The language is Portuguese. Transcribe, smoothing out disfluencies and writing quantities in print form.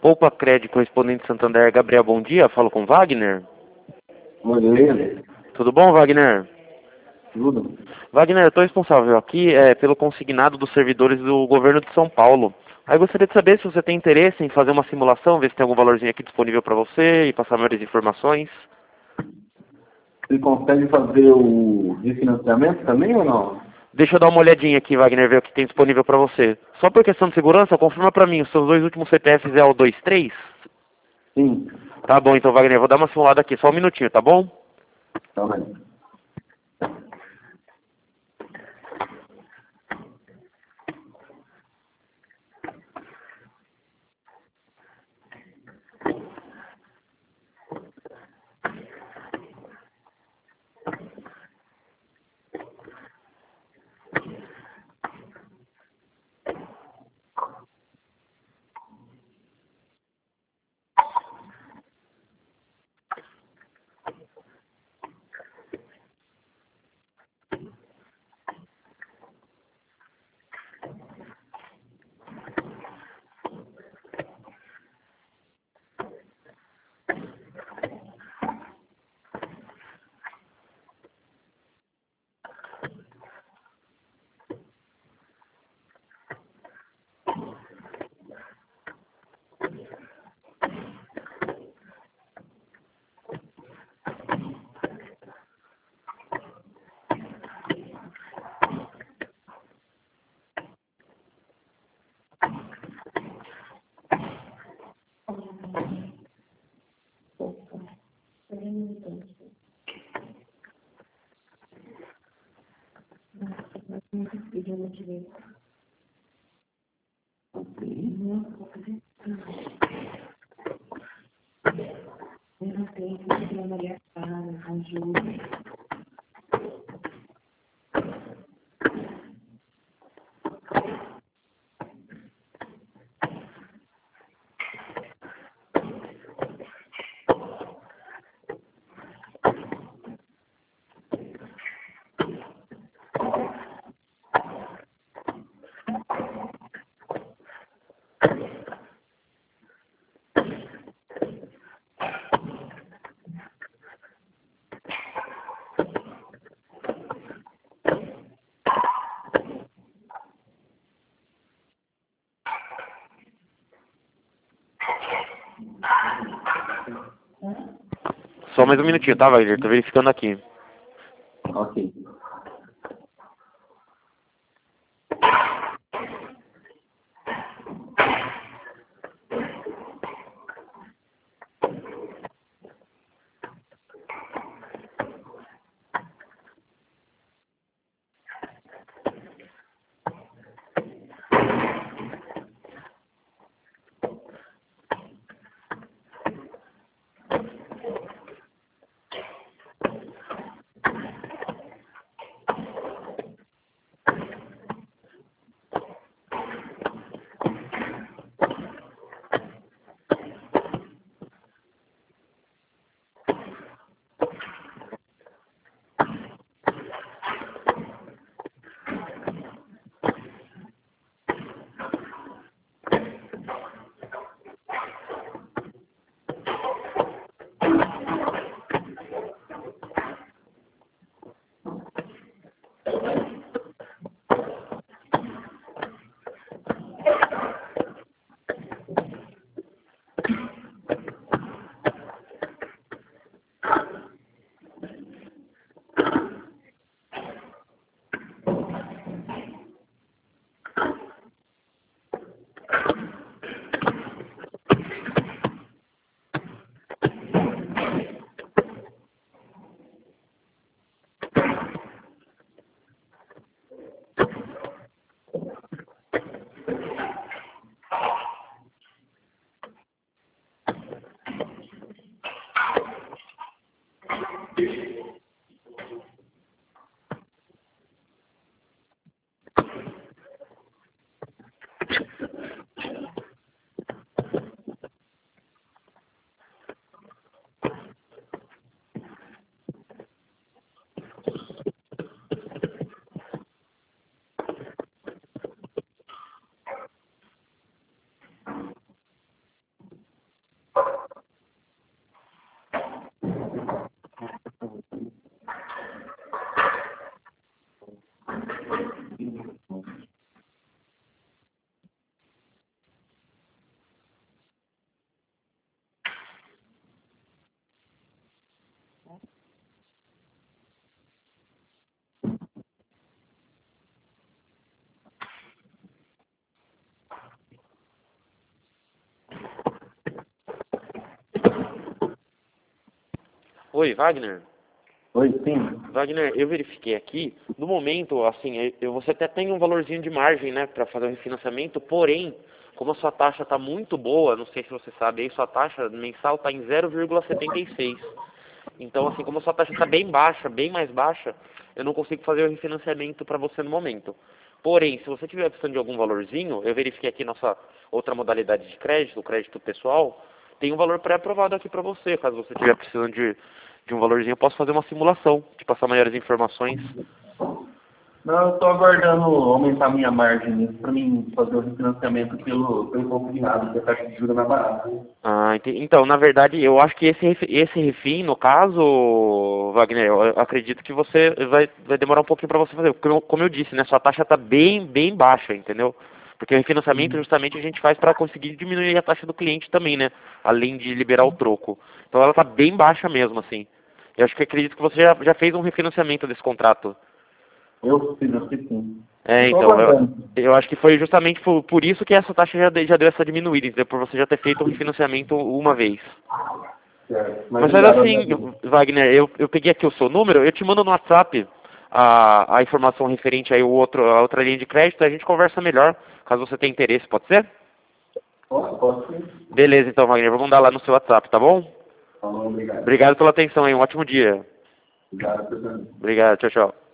Poupa Cred, correspondente Santander, Gabriel, bom dia. Falo com Wagner. Bom dia. Tudo bom, Wagner? Tudo. Wagner, eu estou responsável aqui pelo consignado dos servidores do governo de São Paulo. Aí gostaria de saber se você tem interesse em fazer uma simulação, ver se tem algum valorzinho aqui disponível para você e passar maiores informações. Você consegue fazer o refinanciamento também ou não? Deixa eu dar uma olhadinha aqui, Wagner, ver o que tem disponível para você. Só por questão de segurança, confirma para mim, os seus dois últimos CPFs é o 23? Sim. Tá bom, então, Wagner, vou dar uma simulada aqui, só um minutinho, tá bom? Tá bem. Só mais um minutinho, tá, Wagner? Tô verificando aqui. Ok. Oi, Wagner. Oi, sim. Wagner, eu verifiquei aqui, no momento, assim, você até tem um valorzinho de margem, né, para fazer o refinanciamento, porém, como a sua taxa está muito boa, não sei se você sabe, aí sua taxa mensal está em 0,76. Então, assim, como a sua taxa está bem baixa, bem mais baixa, eu não consigo fazer o refinanciamento para você no momento. Porém, se você tiver precisando de algum valorzinho, eu verifiquei aqui nossa outra modalidade de crédito, o crédito pessoal, tem um valor pré-aprovado aqui para você. Caso você estiver precisando de um valorzinho, eu posso fazer uma simulação, te passar maiores informações. Não, eu estou aguardando aumentar minha margem nisso para mim fazer o refinanciamento pelo pouco de nada, que a taxa de juros é mais barata. Ah, então, na verdade, eu acho que esse refim, no caso, Wagner, eu acredito que você vai demorar um pouquinho para você fazer. Como eu disse, né, sua taxa está bem baixa, entendeu? Porque o refinanciamento justamente a gente faz para conseguir diminuir a taxa do cliente também, né? Além de liberar o troco. Então ela está bem baixa mesmo, assim. Eu acho que acredito que você já fez um refinanciamento desse contrato. Eu fiz sim. É, Estou então, aguardando. eu acho que foi justamente por isso que essa taxa já deu essa diminuída, entendeu? Por você já ter feito o refinanciamento uma vez. Certo. Mas Mas faz obrigado, assim, amigo. Wagner, eu peguei aqui o seu número, eu te mando no WhatsApp a informação referente aí a outra linha de crédito, a gente conversa melhor, caso você tenha interesse, pode ser? Posso sim. Beleza, então, Wagner, vou mandar lá no seu WhatsApp, tá bom? Falou, obrigado. Obrigado pela atenção aí, um ótimo dia. Obrigado, pessoal. Obrigado, tchau, tchau.